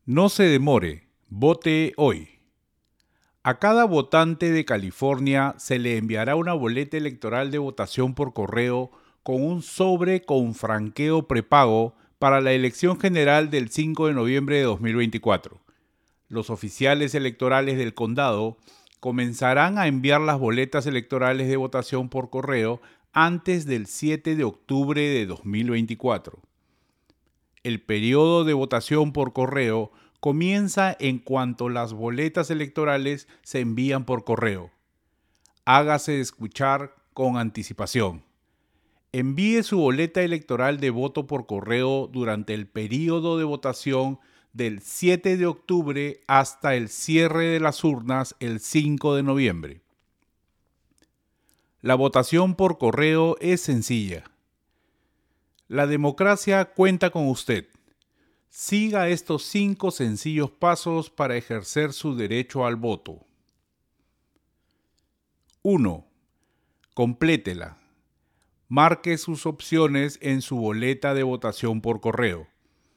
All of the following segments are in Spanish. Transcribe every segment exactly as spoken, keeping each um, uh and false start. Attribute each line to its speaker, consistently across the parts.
Speaker 1: No se demore, vote hoy. A cada votante de California se le enviará una boleta electoral de votación por correo con un sobre con franqueo prepago para la elección general del cinco de noviembre de dos mil veinticuatro. Los oficiales electorales del condado comenzarán a enviar las boletas electorales de votación por correo antes del siete de octubre de dos mil veinticuatro. El periodo de votación por correo comienza en cuanto las boletas electorales se envían por correo. Hágase escuchar con anticipación. Envíe su boleta electoral de voto por correo durante el periodo de votación del siete de octubre hasta el cierre de las urnas el cinco de noviembre. La votación por correo es sencilla. La democracia cuenta con usted. Siga estos cinco sencillos pasos para ejercer su derecho al voto. uno. Complétela. Marque sus opciones en su boleta de votación por correo.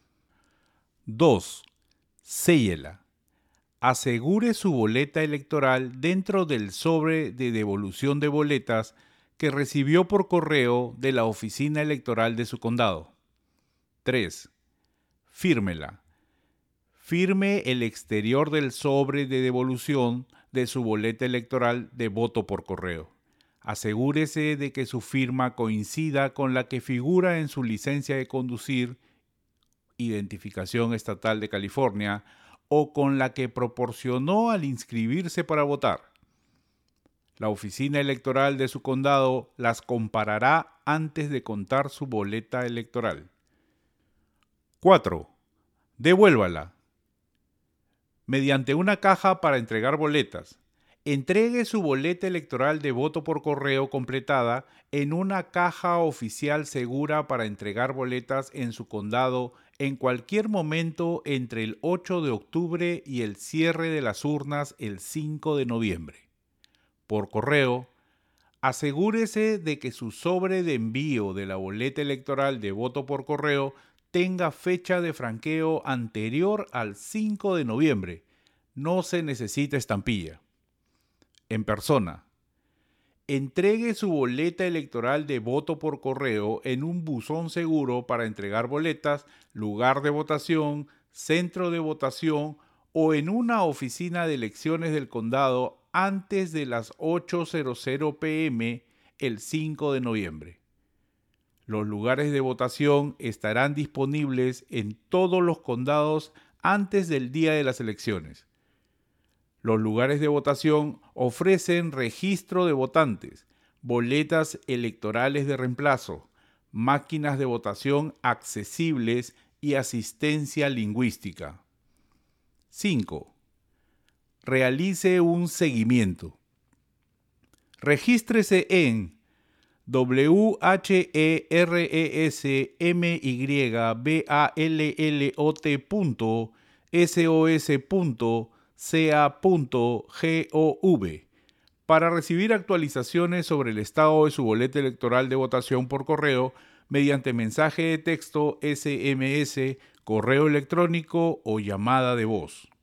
Speaker 1: dos. Sélla. Asegure su boleta electoral dentro del sobre de devolución de boletas que recibió por correo de la oficina electoral de su condado. tres. Fírmela. Firme el exterior del sobre de devolución de su boleta electoral de voto por correo. Asegúrese de que su firma coincida con la que figura en su licencia de conducir, identificación estatal de California, o con la que proporcionó al inscribirse para votar. La oficina electoral de su condado las comparará antes de contar su boleta electoral. cuatro. Devuélvala. Mediante una caja para entregar boletas, entregue su boleta electoral de voto por correo completada en una caja oficial segura para entregar boletas en su condado en cualquier momento entre el ocho de octubre y el cierre de las urnas el cinco de noviembre. Por correo, asegúrese de que su sobre de envío de la boleta electoral de voto por correo tenga fecha de franqueo anterior al cinco de noviembre. No se necesita estampilla. En persona. Entregue su boleta electoral de voto por correo en un buzón seguro para entregar boletas, lugar de votación, centro de votación o en una oficina de elecciones del condado antes de las ocho pe eme el cinco de noviembre. Los lugares de votación estarán disponibles en todos los condados antes del día de las elecciones. Los lugares de votación ofrecen registro de votantes, boletas electorales de reemplazo, máquinas de votación accesibles y asistencia lingüística. cinco. Realice un seguimiento. Regístrese en W H E R E S M Y B A L L O T punto S O S punto C A punto gov para recibir actualizaciones sobre el estado de su boleta electoral de votación por correo mediante mensaje de texto, ese eme ese, correo electrónico o llamada de voz.